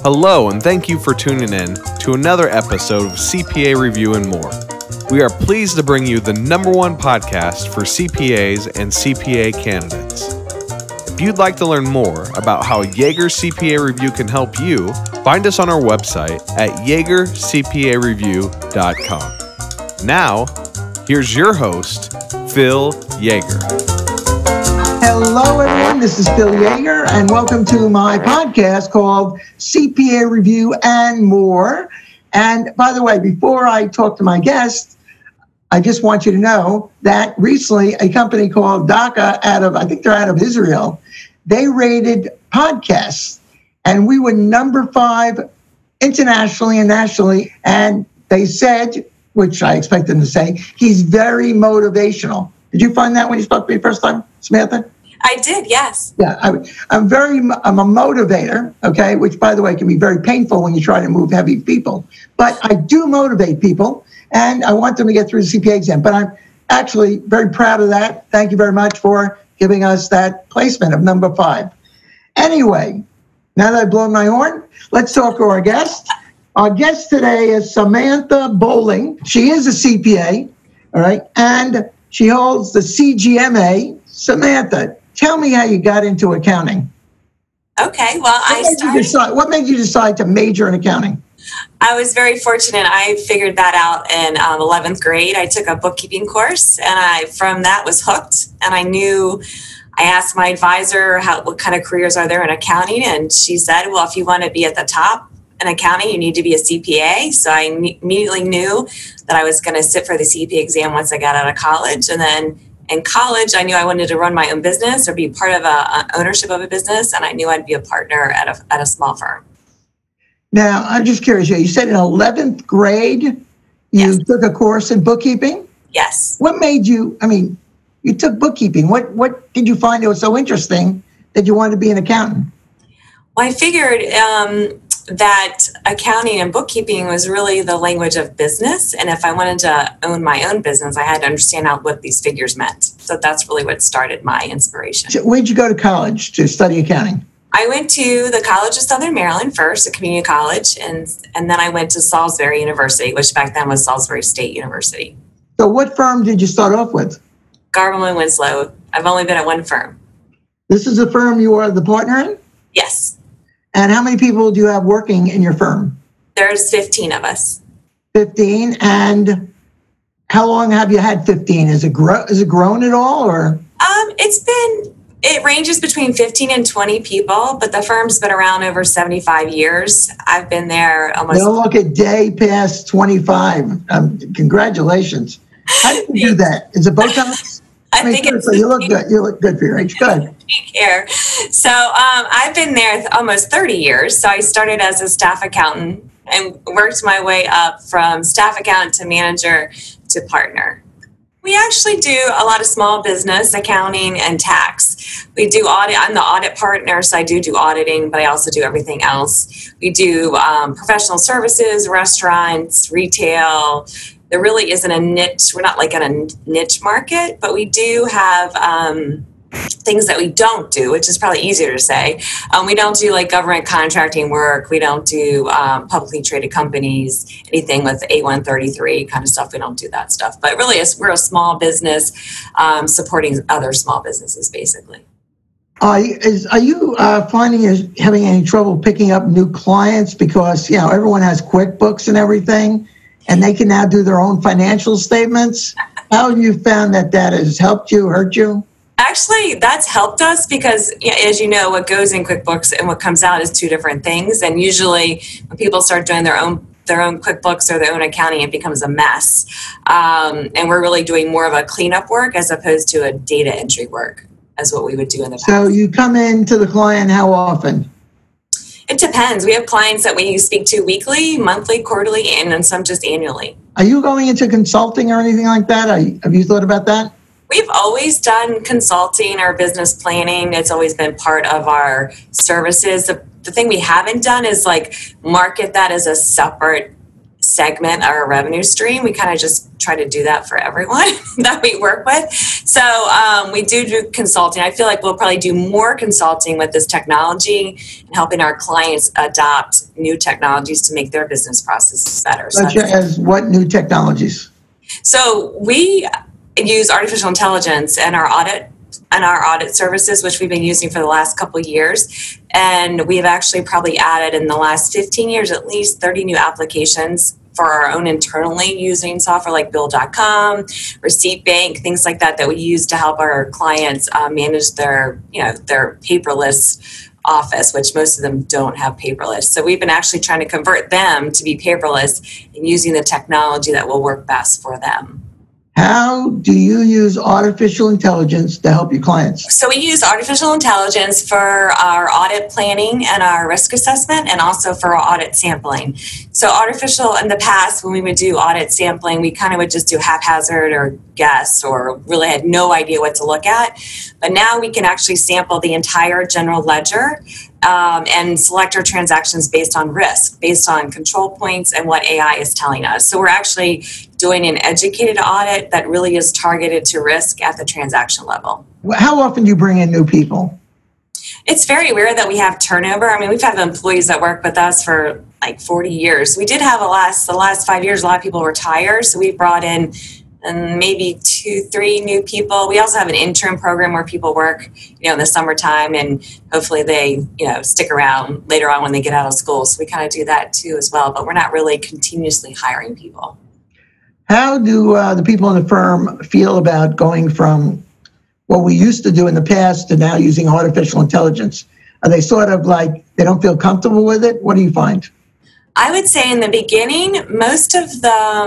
Hello, and thank you for tuning in to another episode of CPA Review and More. We are pleased to bring you the #1 podcast for CPAs and CPA candidates. If you'd like to learn more about how Yeager CPA Review can help you, find us on our website at YeagerCPAReview.com. Now, here's your host, Phil Yeager. Hello, everyone. This is Phil Yeager, and welcome to my podcast called CPA Review and More. And by the way, before I talk to my guest, I just want you to know that recently a company called Daka I think they're out of Israel, they rated podcasts, and we were number 5 internationally and nationally. And they said, which I expect them to say, he's very motivational. Did you find that when you spoke to me first time, Samantha? I did, yes. Yeah, I'm a motivator, okay, which, by the way, can be very painful when you try to move heavy people. But I do motivate people, and I want them to get through the CPA exam. But I'm actually very proud of that. Thank you very much for giving us that placement of number 5. Anyway, now that I've blown my horn, let's talk to our guest. Our guest today is Samantha Bowling. She is a CPA, all right, and she holds the CGMA. Samantha, tell me how you got into accounting. Okay, well, What made you decide to major in accounting? I was very fortunate. I figured that out in 11th grade. I took a bookkeeping course, and I from that was hooked. And I asked my advisor what kind of careers are there in accounting, and she said, well, if you want to be at the top in accounting, you need to be a CPA. So I immediately knew that I was going to sit for the CPA exam once I got out of college. And then in college, I knew I wanted to run my own business or be part of ownership of a business, and I knew I'd be a partner at a small firm. Now, I'm just curious. You said in 11th grade, you took a course in bookkeeping? Yes. What made you, you took bookkeeping. What did you find that was so interesting that you wanted to be an accountant? Well, I figured that accounting and bookkeeping was really the language of business. And if I wanted to own my own business, I had to understand what these figures meant. So that's really what started my inspiration. So where'd you go to college to study accounting? I went to the College of Southern Maryland first, a community college, and then I went to Salisbury University, which back then was Salisbury State University. So what firm did you start off with? Garble & Winslow. I've only been at one firm. This is the firm you are the partner in? Yes. And how many people do you have working in your firm? There's 15 of us. 15. And how long have you had 15? Is it grown at all, or? It ranges between 15 and 20 people, but the firm's been around over 75 years. I've been there almost. Don't look a day past 25. Congratulations. How did you do that? Is it Botox? I think it's. You look good. You look good for your age. Good. Take care. So I've been there almost 30 years. So I started as a staff accountant and worked my way up from staff accountant to manager to partner. We actually do a lot of small business accounting and tax. We do audit. I'm the audit partner, so I do auditing, but I also do everything else. We do professional services, restaurants, retail. There really isn't a niche. We're not like in a niche market, but we do have things that we don't do, which is probably easier to say. We don't do like government contracting work. We don't do publicly traded companies, anything with A133 kind of stuff. We don't do that stuff. But really, we're a small business supporting other small businesses, basically. Are you finding having any trouble picking up new clients because, everyone has QuickBooks and everything, and they can now do their own financial statements? How have you found that has helped you, hurt you? Actually, that's helped us because, as you know, what goes in QuickBooks and what comes out is 2 different things. And usually when people start doing their own QuickBooks or their own accounting, it becomes a mess. And we're really doing more of a cleanup work as opposed to a data entry work as what we would do in the past. So you come in to the client how often? It depends. We have clients that we speak to weekly, monthly, quarterly, and then some just annually. Are you going into consulting or anything like that? Have you thought about that? We've always done consulting or business planning. It's always been part of our services. The thing we haven't done is market that as a separate segment our revenue stream. We kind of just try to do that for everyone that we work with. So we do consulting. I feel like we'll probably do more consulting with this technology and helping our clients adopt new technologies to make their business processes better. Such as what new technologies? So we use artificial intelligence in our audit services, which we've been using for the last couple of years. And we've actually probably added in the last 15 years at least 30 new applications for our own internally using software like Bill.com, Receipt Bank, things like that we use to help our clients manage their paperless office, which most of them don't have paperless. So we've been actually trying to convert them to be paperless and using the technology that will work best for them. How do you use artificial intelligence to help your clients? So we use artificial intelligence for our audit planning and our risk assessment, and also for our audit sampling. So artificial, in the past, when we would do audit sampling, we kind of would just do haphazard or guess, or really had no idea what to look at. But now we can actually sample the entire general ledger and select our transactions based on risk, based on control points and what AI is telling us. So we're actually doing an educated audit that really is targeted to risk at the transaction level. How often do you bring in new people? It's very rare that we have turnover. I mean, we've had employees that work with us for like 40 years. We did have the last 5 years, a lot of people retire. So we brought in maybe 2-3 new people. We also have an intern program where people work, in the summertime, and hopefully they, stick around later on when they get out of school. So we kind of do that too as well, but we're not really continuously hiring people. How do the people in the firm feel about going from what we used to do in the past to now using artificial intelligence? Are they sort of like, they don't feel comfortable with it? What do you find? I would say in the beginning, most of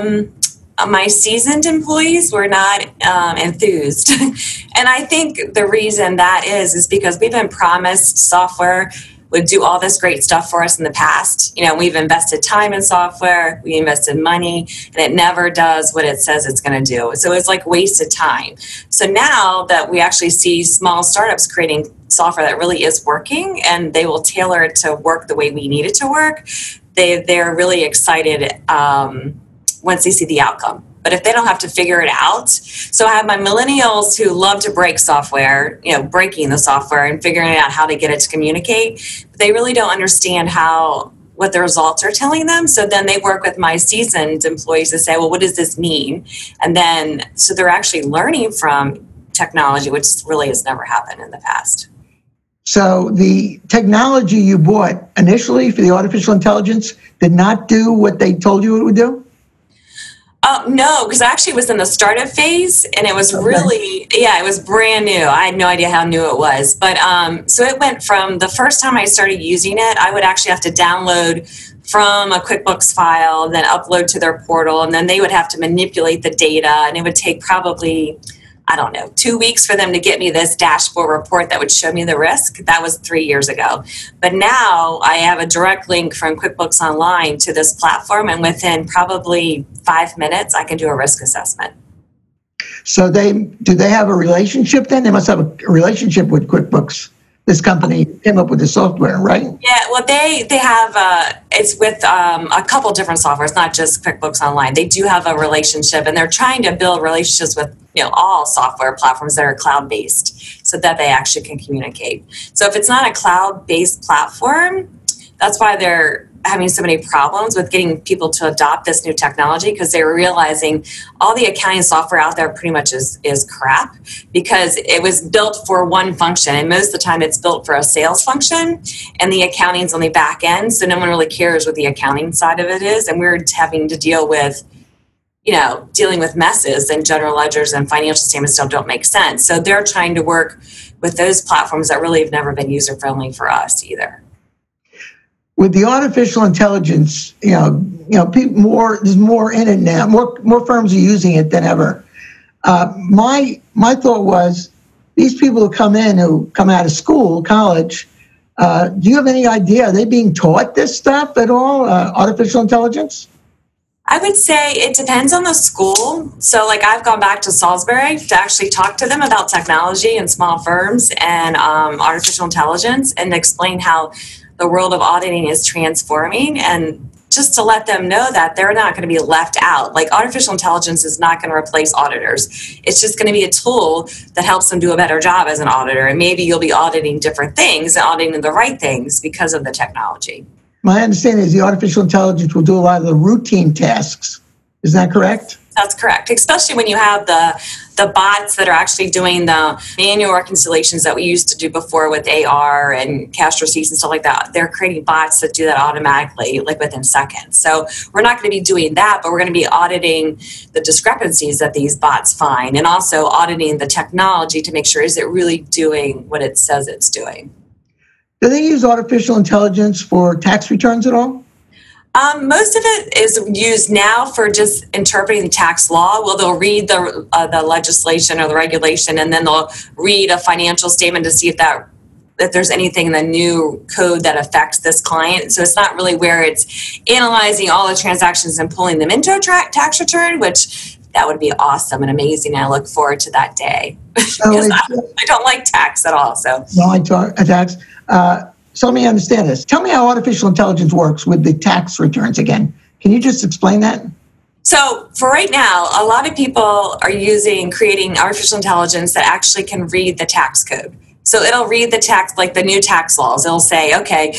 my seasoned employees were not enthused. And I think the reason that is because we've been promised software would do all this great stuff for us in the past. We've invested time in software, we invested money, and it never does what it says it's going to do. So it's like wasted time. So now that we actually see small startups creating software that really is working, and they will tailor it to work the way we need it to work, they're really excited once they see the outcome. But if they don't have to figure it out, so I have my millennials who love to break software, breaking the software and figuring out how to get it to communicate, but they really don't understand what the results are telling them. So then they work with my seasoned employees to say, well, what does this mean? And then, so they're actually learning from technology, which really has never happened in the past. So the technology you bought initially for the artificial intelligence did not do what they told you it would do? No, because I actually was in the startup phase, and it was really, it was brand new. I had no idea how new it was. But so it went from the first time I started using it, I would actually have to download from a QuickBooks file, then upload to their portal, and then they would have to manipulate the data, and it would take probably, 2 weeks for them to get me this dashboard report that would show me the risk. That was 3 years ago. But now I have a direct link from QuickBooks Online to this platform, and within probably 5 minutes, I can do a risk assessment. So do they have a relationship then? They must have a relationship with QuickBooks. This company came up with the software, right? Yeah, well, they have, it's with a couple different softwares, not just QuickBooks Online. They do have a relationship, and they're trying to build relationships with all software platforms that are cloud-based so that they actually can communicate. So if it's not a cloud-based platform, that's why they're having so many problems with getting people to adopt this new technology, because they're realizing all the accounting software out there pretty much is crap, because it was built for one function, and most of the time it's built for a sales function, and the accounting's on the back end, so no one really cares what the accounting side of it is, and we're having to deal with dealing with messes, and general ledgers and financial statements don't make sense. So they're trying to work with those platforms that really have never been user-friendly for us either. With the artificial intelligence, there's more in it now. More firms are using it than ever. My thought was, these people who come out of school, college, do you have any idea, are they being taught this stuff at all, artificial intelligence? I would say it depends on the school. So I've gone back to Salisbury to actually talk to them about technology and small firms and artificial intelligence, and explain how the world of auditing is transforming, and just to let them know that they're not going to be left out. Like, artificial intelligence is not going to replace auditors. It's just going to be a tool that helps them do a better job as an auditor. And maybe you'll be auditing different things and auditing the right things because of the technology. My understanding is the artificial intelligence will do a lot of the routine tasks. Is that correct? That's correct, especially when you have the bots that are actually doing the manual reconciliations that we used to do before with AR and cash receipts and stuff like that. They're creating bots that do that automatically, like within seconds. So we're not going to be doing that, but we're going to be auditing the discrepancies that these bots find, and also auditing the technology to make sure, is it really doing what it says it's doing? Do they use artificial intelligence for tax returns at all? Most of it is used now for just interpreting the tax law. Well, they'll read the legislation or the regulation, and then they'll read a financial statement to see if there's anything in the new code that affects this client. So it's not really where it's analyzing all the transactions and pulling them into a tax return, which that would be awesome and amazing. I look forward to that day. Because I don't like tax at all. So no, I talk tax. So let me understand this. Tell me how artificial intelligence works with the tax returns again. Can you just explain that? So for right now, a lot of people are creating artificial intelligence that actually can read the tax code. So it'll read the tax, like the new tax laws. It'll say, okay,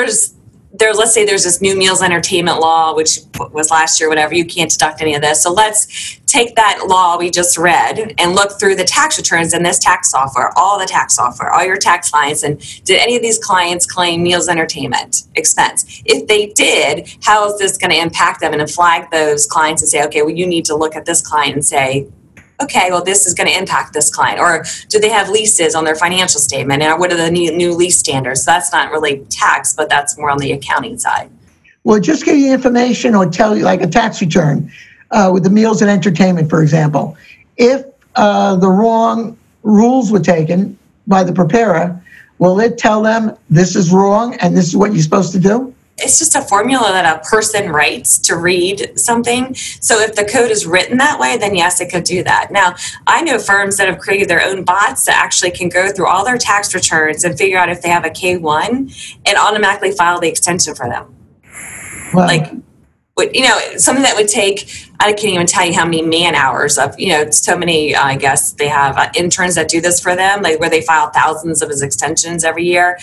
let's say there's this new meals entertainment law, which was last year, whatever, you can't deduct any of this. So let's take that law we just read and look through the tax returns in this tax software, all the tax software, all your tax clients, and did any of these clients claim meals entertainment expense? If they did, how is this going to impact them? And flag those clients and say, okay, well, you need to look at this client and say, okay, well, this is going to impact this client. Or do they have leases on their financial statement? And what are the new lease standards? So that's not really tax, but that's more on the accounting side. Well, just give you information or tell you, like a tax return with the meals and entertainment, for example. If the wrong rules were taken by the preparer, will it tell them this is wrong and this is what you're supposed to do? It's just a formula that a person writes to read something. So if the code is written that way, then yes, it could do that. Now, I know firms that have created their own bots that actually can go through all their tax returns and figure out if they have a K-1 and automatically file the extension for them. Wow. Like, something that would take, I can't even tell you how many man hours of, so many, I guess they have interns that do this for them, like where they file thousands of his extensions every year.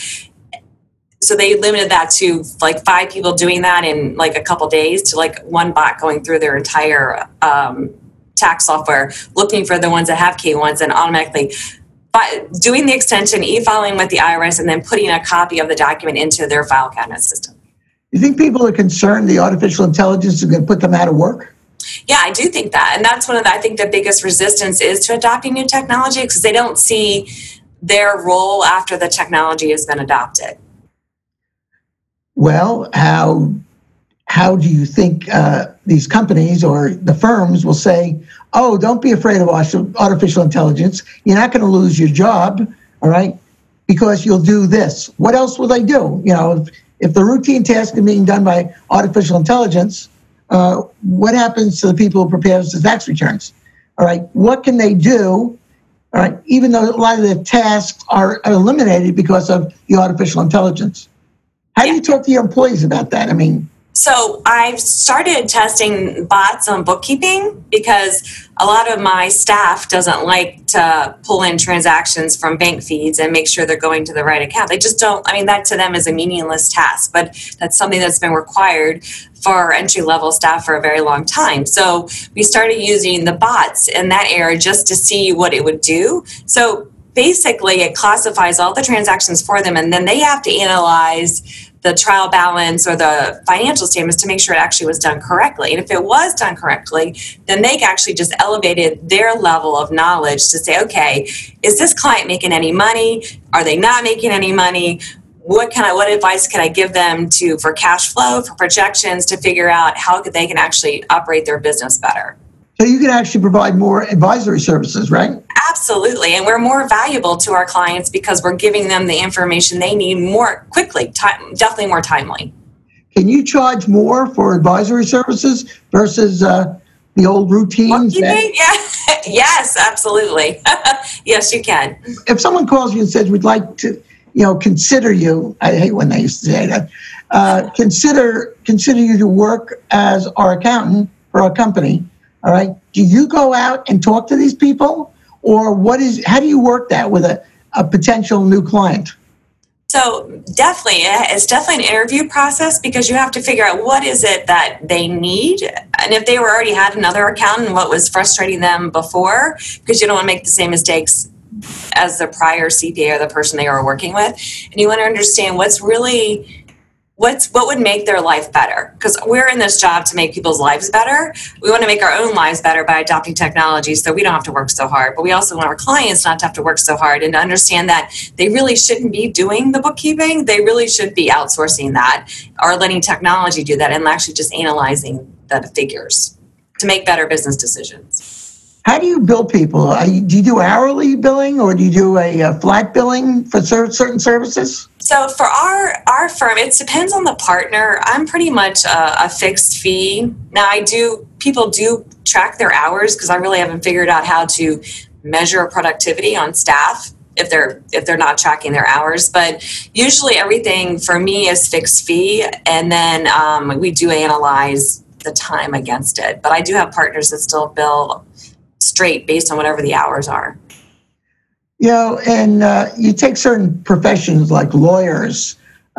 So they limited that to like 5 people doing that in like a couple days, to like one bot going through their entire tax software, looking for the ones that have K-1s and automatically doing the extension, e-filing with the IRS, and then putting a copy of the document into their file cabinet system. You think people are concerned the artificial intelligence is going to put them out of work? Yeah, I do think that. And that's I think the biggest resistance is to adopting new technology, because they don't see their role after the technology has been adopted. Well, how do you think these companies or the firms will say, oh, don't be afraid of artificial intelligence. You're not going to lose your job, all right, because you'll do this. What else will they do? If the routine tasks are being done by artificial intelligence, what happens to the people who prepare the tax returns? All right, what can they do? All right, even though a lot of the tasks are eliminated because of the artificial intelligence. How do you talk to your employees about that? So I've started testing bots on bookkeeping, because a lot of my staff doesn't like to pull in transactions from bank feeds and make sure they're going to the right account. They just don't. That to them is a meaningless task, but that's something that's been required for our entry-level staff for a very long time. So we started using the bots in that area just to see what it would do. So basically, it classifies all the transactions for them, and then they have to analyze the trial balance or the financial statements to make sure it actually was done correctly. And if it was done correctly, then they actually just elevated their level of knowledge to say, okay, is this client making any money? Are they not making any money? What advice can I give them for cash flow, for projections, to figure out how they can actually operate their business better? So you can actually provide more advisory services, right? Absolutely. And we're more valuable to our clients because we're giving them the information they need more quickly, definitely more timely. Can you charge more for advisory services versus the old routines? Yeah. Yes, absolutely. Yes, you can. If someone calls you and says, we'd like to consider you. I hate when they used to say that. Consider you to work as our accountant for our company. All right. Do you go out and talk to these people, or how do you work that with a potential new client? So definitely, it's definitely an interview process, because you have to figure out what is it that they need. And if they already had another accountant, what was frustrating them before, because you don't want to make the same mistakes as the prior CPA or the person they were working with. And you want to understand what would make their life better, because we're in this job to make people's lives better. We want to make our own lives better by adopting technology so we don't have to work so hard, but we also want our clients not to have to work so hard, and to understand that they really shouldn't be doing the bookkeeping. They really should be outsourcing that, or letting technology do that, and actually just analyzing the figures to make better business decisions. How do you bill people? Do you do hourly billing, or do you do a flat billing for certain services? So for our firm, it depends on the partner. I'm pretty much a fixed fee. Now people do track their hours, because I really haven't figured out how to measure productivity on staff if they're not tracking their hours. But usually everything for me is fixed fee, and then we do analyze the time against it. But I do have partners that still bill straight based on whatever the hours are. And you take certain professions like lawyers,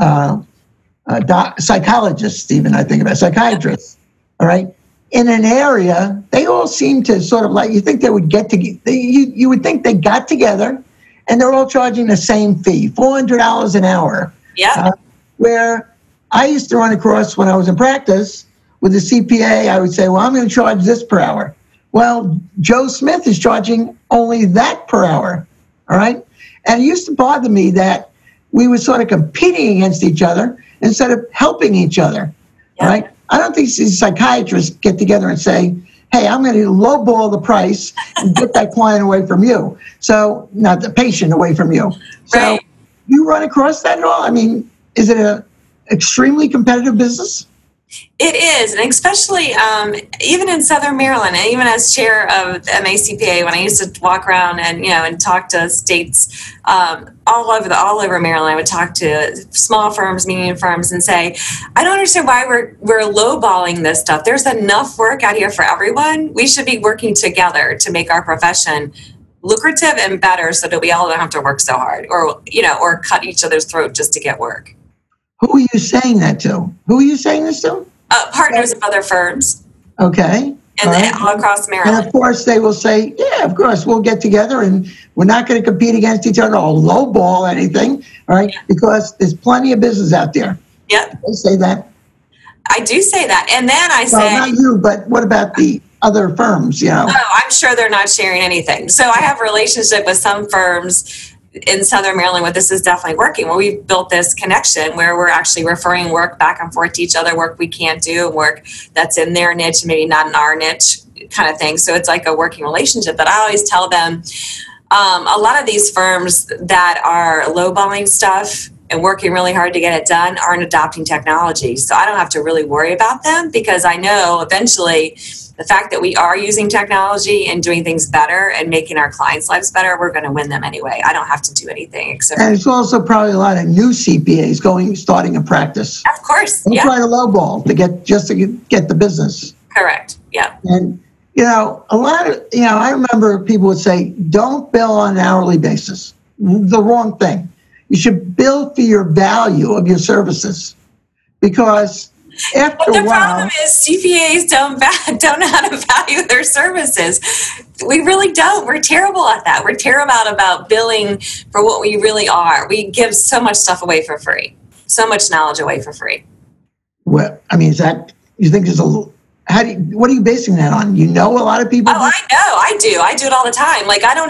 psychologists, even I think about psychiatrists, all right? In an area, they all seem to sort of like, you think they would get together, you would think they got together and they're all charging the same fee, $400 an hour. Yeah. Where I used to run across when I was in practice with the CPA, I would say, well, I'm going to charge this per hour. Well, Joe Smith is charging only that per hour. All right. And it used to bother me that we were sort of competing against each other instead of helping each other. Yeah. All right. I don't think these psychiatrists get together and say, hey, I'm going to lowball the price and get that client away from you. So, not the patient away from you. So, right. You run across that at all? I mean, is it an extremely competitive business? It is, and especially even in Southern Maryland, and even as chair of the MACPA, when I used to walk around and talk to states all over Maryland, I would talk to small firms, medium firms, and say, I don't understand why we're lowballing this stuff. There's enough work out here for everyone. We should be working together to make our profession lucrative and better, so that we all don't have to work so hard, or cut each other's throat just to get work. Who are you saying that to? Who are you saying this to? Partners of other firms. Okay. And all across Maryland. And of course, they will say, yeah, of course, we'll get together and we're not going to compete against each other or lowball anything, all right? Yeah. Because there's plenty of business out there. Yep. They say that. I do say that. And then I say... Well, not you, but what about the other firms, Oh, I'm sure they're not sharing anything. So I have a relationship with some firms in Southern Maryland where this is definitely working. Well, we've built this connection where we're actually referring work back and forth to each other, work we can't do, work that's in their niche, maybe not in our niche kind of thing. So it's like a working relationship. But I always tell them a lot of these firms that are lowballing stuff and working really hard to get it done aren't adopting technology. So I don't have to really worry about them, because I know eventually the fact that we are using technology and doing things better and making our clients' lives better, we're going to win them anyway. I don't have to do anything except. And it's also probably a lot of new CPAs starting a practice. Of course, yeah. Try to lowball to get the business. Correct. Yeah. And a lot of I remember people would say, "Don't bill on an hourly basis." The wrong thing. You should bill for your value of your services, because. After the problem is CPAs don't know how to value their services. We really don't. We're terrible at that. We're terrible about billing for what we really are. We give so much stuff away for free, so much knowledge away for free. Well, I mean, is that, you think there's what are you basing that on? A lot of people? Oh, I know. I do. I do it all the time. Like I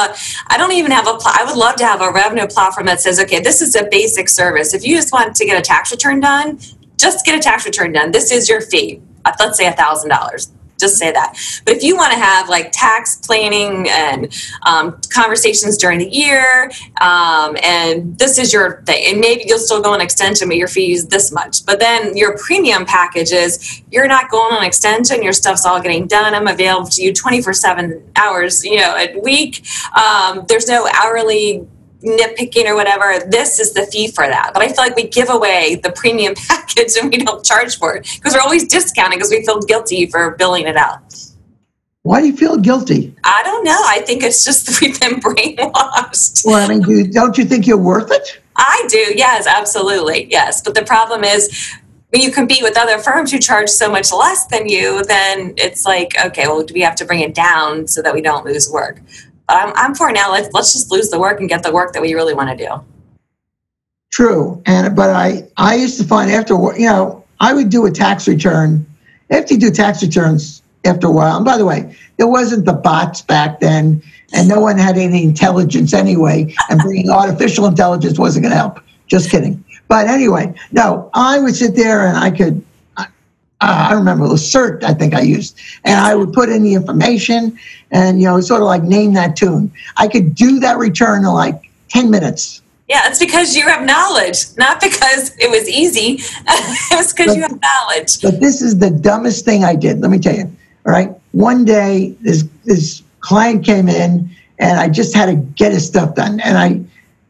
would love to have a revenue platform that says, okay, this is a basic service. If you just want to get a tax return done, just get a tax return done. This is your fee. Let's say $1,000. Just say that. But if you want to have like tax planning and conversations during the year, and this is your thing, and maybe you'll still go on extension, but your fee is this much. But then your premium package is you're not going on extension. Your stuff's all getting done. I'm available to you 24/7 hours, a week. There's no hourly nitpicking or whatever, this is the fee for that. But I feel like we give away the premium package and we don't charge for it because we're always discounting because we feel guilty for billing it out. Why do you feel guilty? I don't know. I think it's just we've been brainwashed. Well, I mean, don't you think you're worth it? I do. Yes, absolutely. Yes. But the problem is when you compete with other firms who charge so much less than you, then it's like, okay, well, do we have to bring it down so that we don't lose work? But I'm for now. Let's just lose the work and get the work that we really want to do. True. But I used to find after, I would do a tax return. After you do tax returns after a while, and by the way, there wasn't the bots back then, and no one had any intelligence anyway, and bringing artificial intelligence wasn't going to help. Just kidding. But anyway, no, I would sit there and I remember Lacert, I think I used, and I would put in the information and, sort of like name that tune. I could do that return in like 10 minutes. Yeah, it's because you have knowledge, not because it was easy. It was because you have knowledge. But this is the dumbest thing I did. Let me tell you. All right. One day, this client came in, and I just had to get his stuff done. And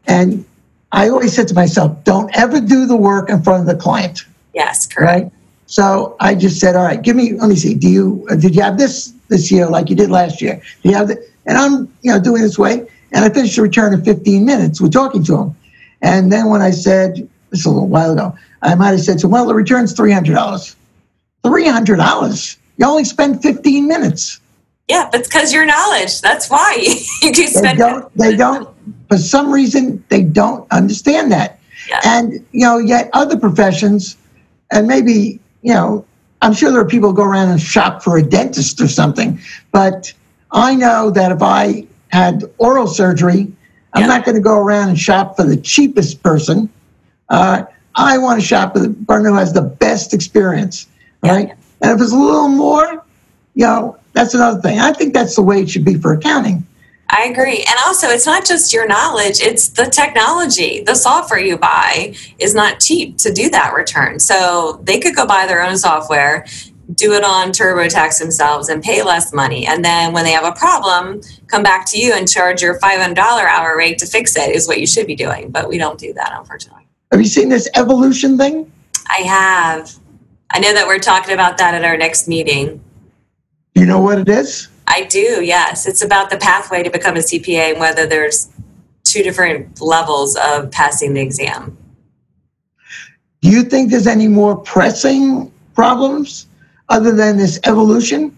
I always said to myself, don't ever do the work in front of the client. Yes, correct. Right? So I just said, all right, let me see. Did you have this year like you did last year? Do you have that? And I'm, doing this way. And I finished the return in 15 minutes with talking to him. And then when I said, this is a little while ago, I might have said to him, well, the return's $300. $300? You only spend 15 minutes. Yeah, but it's because your knowledge. That's why you do spend. They don't, for some reason, they don't understand that. Yeah. And, yet other professions, and maybe, I'm sure there are people who go around and shop for a dentist or something, but I know that if I had oral surgery, I'm not going to go around and shop for the cheapest person. I want to shop for the person who has the best experience, right? Yeah. And if it's a little more, that's another thing. I think that's the way it should be for accounting. I agree. And also, it's not just your knowledge, it's the technology. The software you buy is not cheap to do that return. So they could go buy their own software, do it on TurboTax themselves and pay less money. And then when they have a problem, come back to you and charge your $500 hour rate to fix it is what you should be doing. But we don't do that, unfortunately. Have you seen this evolution thing? I have. I know that we're talking about that at our next meeting. Do you know what it is? I do, yes. It's about the pathway to become a CPA and whether there's two different levels of passing the exam. Do you think there's any more pressing problems other than this evolution?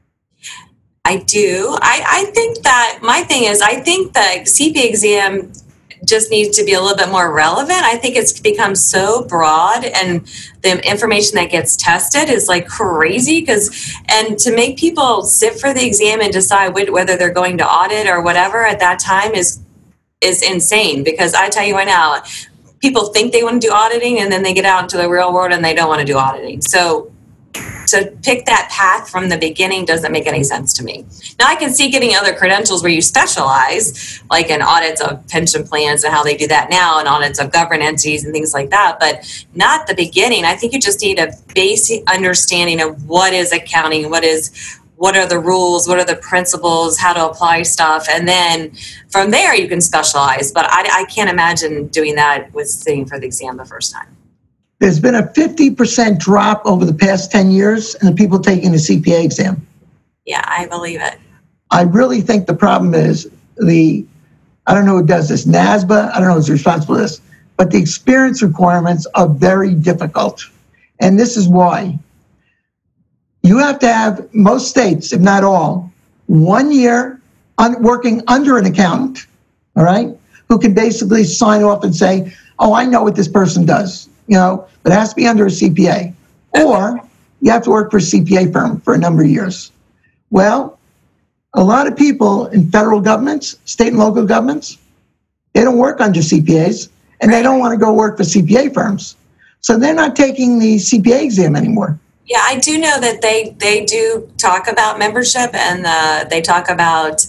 I do. I think that my thing is, I think the CPA exam just needs to be a little bit more relevant. I think it's become so broad and the information that gets tested is like crazy and to make people sit for the exam and decide whether they're going to audit or whatever at that time is insane, because I tell you right now, people think they want to do auditing and then they get out into the real world and they don't want to do auditing. So to pick that path from the beginning doesn't make any sense to me. Now, I can see getting other credentials where you specialize, like in audits of pension plans and how they do that now, and audits of government entities and things like that, but not the beginning. I think you just need a basic understanding of what is accounting, what are the rules, what are the principles, how to apply stuff, and then from there you can specialize. But I can't imagine doing that with sitting for the exam the first time. There's been a 50% drop over the past 10 years in the people taking the CPA exam. Yeah, I believe it. I really think the problem is I don't know who does this, NASBA, I don't know who's responsible for this, but the experience requirements are very difficult. And this is why. You have to have, most states, if not all, 1 year working under an accountant, all right, who can basically sign off and say, oh, I know what this person does. But it has to be under a CPA. Or you have to work for a CPA firm for a number of years. Well, a lot of people in federal governments, state and local governments, they don't work under CPAs, and they don't want to go work for CPA firms. So they're not taking the CPA exam anymore. Yeah, I do know that they do talk about membership, and they talk about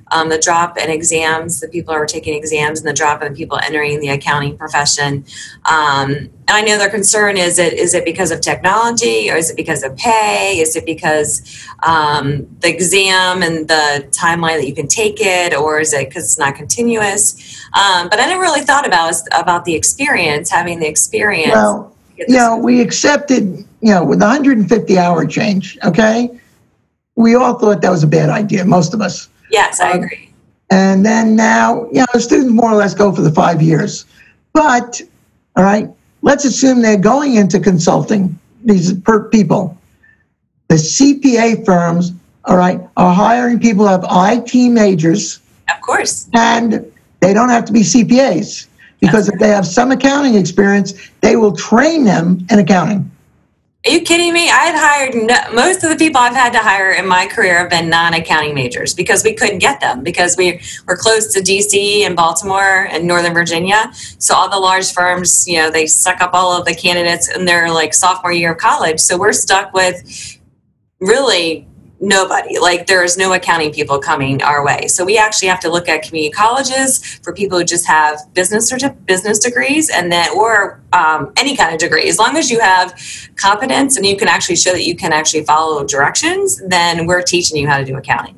the drop in exams, the people who are taking exams, and the drop in people entering the accounting profession. And I know their concern is it because of technology, or is it because of pay? Is it because the exam and the timeline that you can take it, or is it because it's not continuous? But I never really thought about the experience, having the experience. Well, we accepted, with the 150-hour change, okay? We all thought that was a bad idea, most of us. Yes, I agree. And then now, students more or less go for the 5 years. But, all right, let's assume they're going into consulting, these people. The CPA firms, all right, are hiring people who have IT majors. Of course. And they don't have to be CPAs, because if they have some accounting experience, they will train them in accounting. Are you kidding me? I've hired, most of the people I've had to hire in my career have been non-accounting majors, because we couldn't get them, because we're close to DC and Baltimore and Northern Virginia. So all the large firms, they suck up all of the candidates in their sophomore year of college. So we're stuck with really nobody. There is no accounting people coming our way. So we actually have to look at community colleges for people who just have business degrees, and then or any kind of degree. As long as you have competence and you can actually show that you can actually follow directions, then we're teaching you how to do accounting.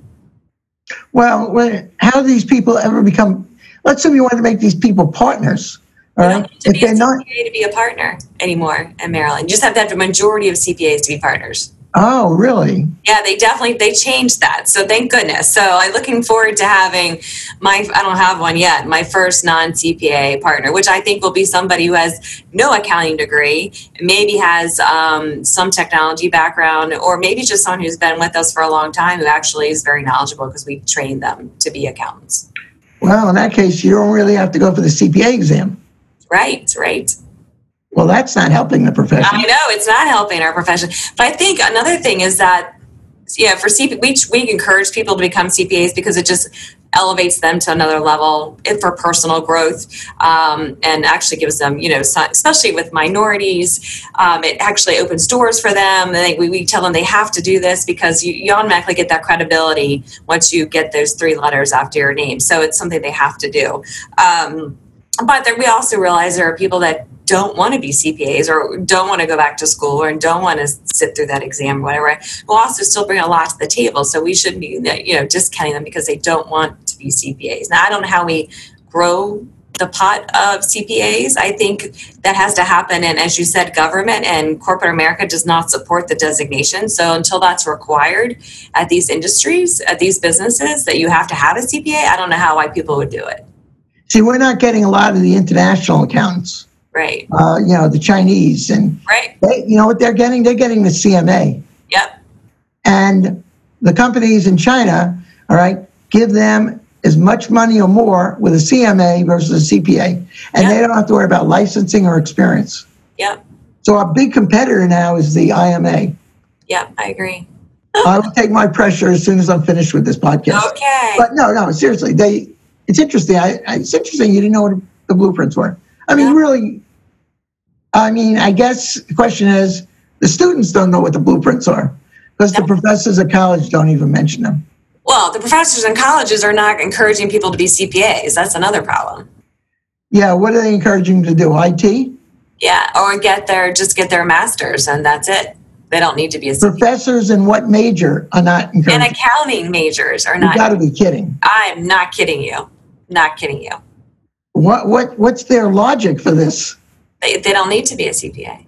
Well, how do these people ever become? Let's say we want to make these people partners. All right, if they're not CPA to be a partner anymore in Maryland, you just have to have the majority of CPAs to be partners. Oh, really? Yeah, they changed that. So thank goodness. So I'm looking forward to having I don't have one yet, my first non-CPA partner, which I think will be somebody who has no accounting degree, maybe has some technology background, or maybe just someone who's been with us for a long time who actually is very knowledgeable, because we trained them to be accountants. Well, in that case, you don't really have to go for the CPA exam. Right. Well, that's not helping the profession. I know it's not helping our profession. But I think another thing is that, for we encourage people to become CPAs because it just elevates them to another level for personal growth, and actually gives them, especially with minorities, it actually opens doors for them. And we tell them they have to do this, because you automatically get that credibility once you get those 3 letters after your name. So it's something they have to do. But then we also realize there are people that don't want to be CPAs, or don't want to go back to school, or don't want to sit through that exam, or whatever. We'll also still bring a lot to the table. So we shouldn't be, discounting them because they don't want to be CPAs. Now, I don't know how we grow the pot of CPAs. I think that has to happen. And as you said, government and corporate America does not support the designation. So until that's required at these industries, at these businesses, that you have to have a CPA, I don't know why people would do it. See, we're not getting a lot of the international accountants. Right. The Chinese, and right. They, what they're getting? They're getting the CMA. Yep. And the companies in China, all right, give them as much money or more with a CMA versus a CPA, and they don't have to worry about licensing or experience. Yep. So our big competitor now is the IMA. Yep, I agree. I will take my pressure as soon as I'm finished with this podcast. Okay. But no, seriously, it's interesting. It's interesting you didn't know what the blueprints were. I mean, really, I guess the question is, the students don't know what the blueprints are, because the professors at college don't even mention them. Well, the professors in colleges are not encouraging people to be CPAs. That's another problem. Yeah, what are they encouraging them to do, IT? Yeah, or get their master's, and that's it. They don't need to be a CPA. Professors in what major are not encouraging? And accounting majors are not. You got to be kidding. I'm not kidding you. Not kidding you. What's their logic for this? They don't need to be a CPA.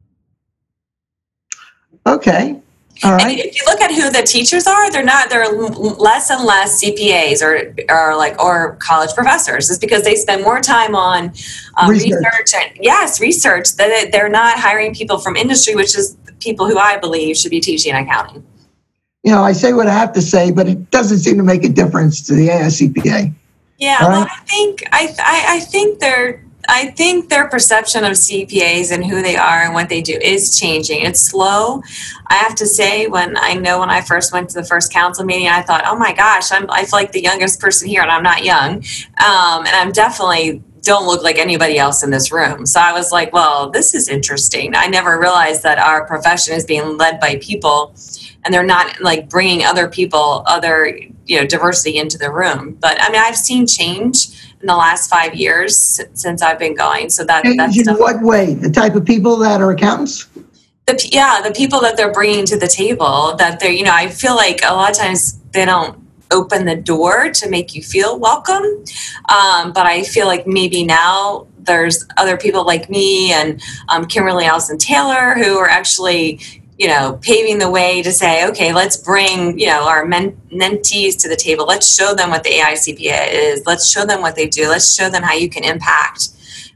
Okay. All right. And if you look at who the teachers are, they're less and less CPAs or college professors. It's because they spend more time on research. Research. That they're not hiring people from industry, which is people who I believe should be teaching accounting. I say what I have to say, but it doesn't seem to make a difference to the AICPA. Yeah, well, I think their perception of CPAs and who they are and what they do is changing. It's slow. I have to say, when I first went to the first council meeting, I thought, oh my gosh, I feel like the youngest person here, and I'm not young, and I'm definitely don't look like anybody else in this room. So I was like, well, this is interesting. I never realized that our profession is being led by people and they're not like bringing other people, diversity into the room. But I mean, I've seen change in the last 5 years since I've been going. So that's in what way? The type of people that are accountants? The people that they're bringing to the table, that they're, I feel like a lot of times they don't open the door to make you feel welcome. But I feel like maybe now there's other people like me and Kimberly Allison Taylor who are actually, paving the way to say, okay, let's bring, our mentees to the table. Let's show them what the AI CPA is. Let's show them what they do. Let's show them how you can impact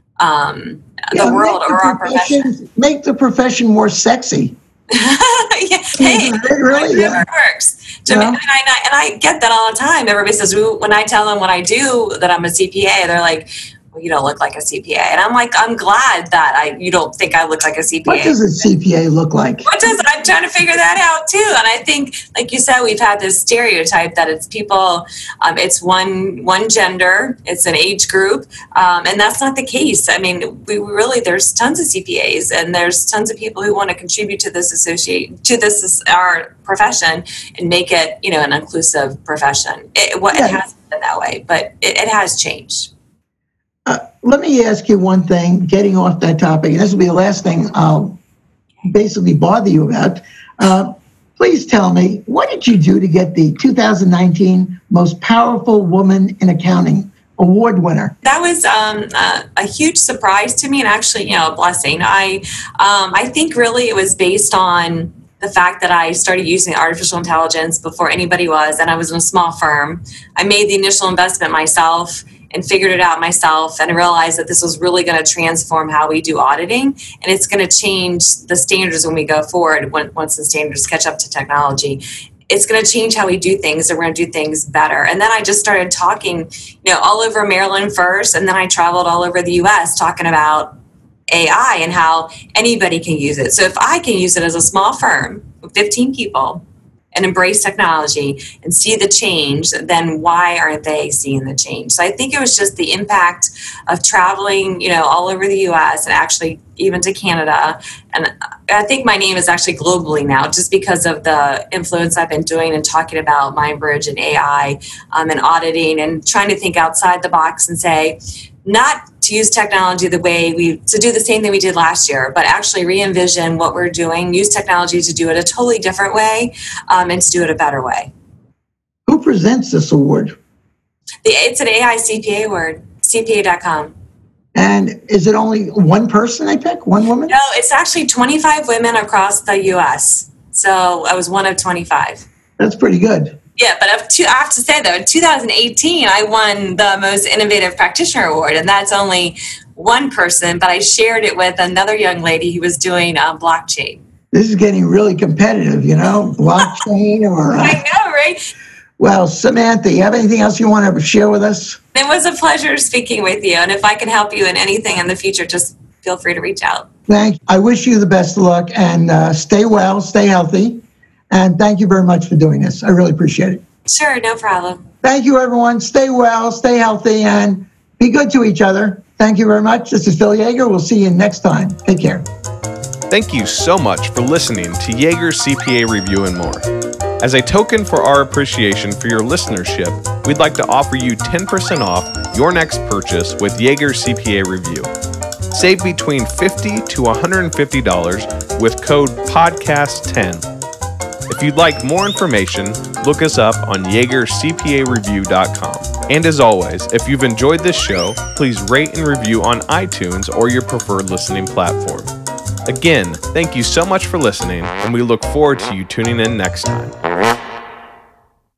the world or our profession. Make the profession more sexy. Hey, it works. And I get that all the time. Everybody says, when I tell them what I do, that I'm a CPA, they're like, well, you don't look like a CPA. And I'm like, I'm glad that you don't think I look like a CPA. What does a CPA look like? I'm trying to figure that out too. And I think, like you said, we've had this stereotype that it's people, it's one gender, it's an age group. And that's not the case. I mean, there's tons of CPAs and there's tons of people who want to contribute to this our profession and make it, an inclusive profession. It hasn't been that way, but it has changed. Let me ask you one thing, getting off that topic, and this will be the last thing I'll basically bother you about. Please tell me, what did you do to get the 2019 Most Powerful Woman in Accounting award winner? That was a huge surprise to me and actually, a blessing. I think really it was based on the fact that I started using artificial intelligence before anybody was, and I was in a small firm. I made the initial investment myself and figured it out myself and realized that this was really going to transform how we do auditing, and it's going to change the standards when we go forward once the standards catch up to technology. It's going to change how we do things, and we're going to do things better. And then I just started talking, all over Maryland first, and then I traveled all over the U.S. talking about AI and how anybody can use it. So if I can use it as a small firm with 15 people and embrace technology and see the change, then why aren't they seeing the change? So I think it was just the impact of traveling, all over the U.S. and actually even to Canada. And I think my name is actually globally now just because of the influence I've been doing and talking about MindBridge and AI and auditing and trying to think outside the box and say, not to use technology to do the same thing we did last year, but actually re-envision what we're doing, use technology to do it a totally different way, and to do it a better way. Who presents this award? It's an AI CPA award, CPA.com. And is it only one person they pick, one woman? No, it's actually 25 women across the U.S. So I was one of 25. That's pretty good. Yeah, but I have to say, though, in 2018, I won the Most Innovative Practitioner Award, and that's only one person, but I shared it with another young lady who was doing blockchain. This is getting really competitive, blockchain or... I know, right? Well, Samantha, you have anything else you want to share with us? It was a pleasure speaking with you, and if I can help you in anything in the future, just feel free to reach out. Thanks. I wish you the best of luck, and stay well, stay healthy. And thank you very much for doing this. I really appreciate it. Sure, no problem. Thank you, everyone. Stay well, stay healthy, and be good to each other. Thank you very much. This is Phil Yeager. We'll see you next time. Take care. Thank you so much for listening to Yeager CPA Review and More. As a token for our appreciation for your listenership, we'd like to offer you 10% off your next purchase with Yeager CPA Review. Save between $50 to $150 with code PODCAST10. If you'd like more information, look us up on YeagerCPAReview.com. And as always, if you've enjoyed this show, please rate and review on iTunes or your preferred listening platform. Again, thank you so much for listening, and we look forward to you tuning in next time.